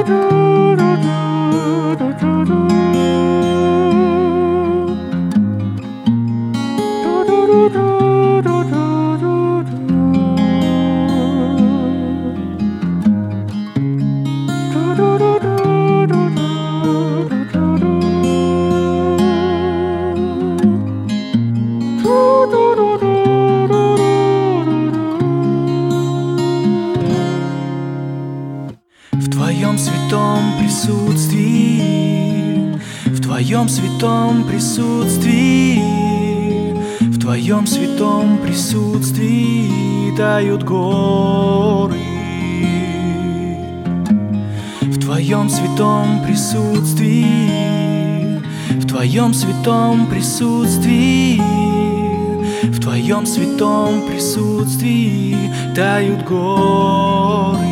В твоем святом присутствии, в твоем святом присутствии, в твоем святом присутствии тают горы. В твоем святом присутствии, в твоем святом присутствии, в твоем святом присутствии тают горы.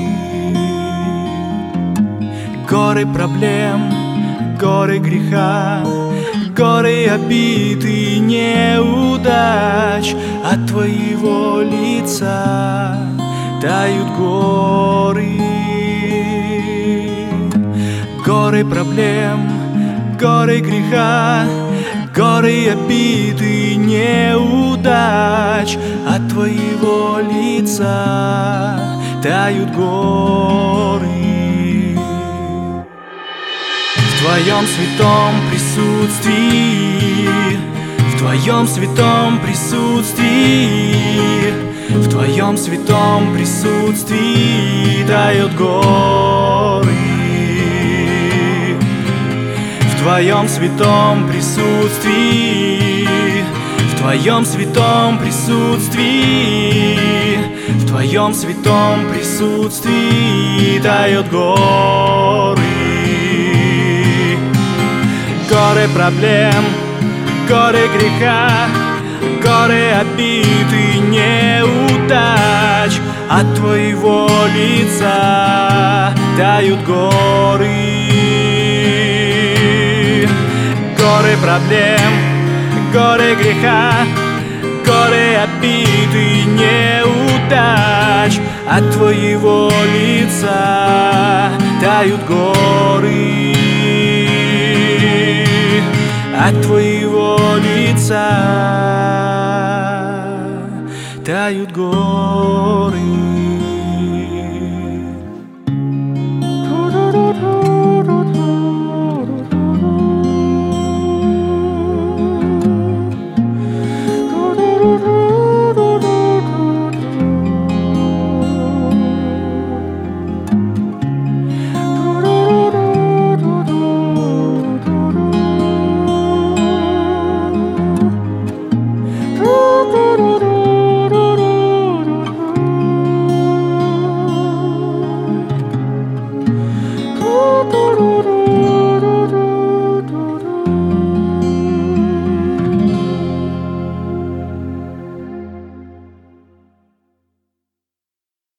Горы проблем, горы греха, горы обид и неудач. От твоего лица тают горы. Горы проблем, горы греха, горы обид и неудач. От твоего лица тают горы. В твоем святом присутствии, в твоем святом присутствии, в твоем святом присутствии тают горы. В твоем святом присутствии, в твоем святом присутствии, в твоем святом присутствии тают горы. Горы проблем, горы греха, горы обид и неудач. От твоего лица тают горы. Горы проблем, горы греха, горы обид и неудач. От твоего лица тают горы. От твоего лица тают горы.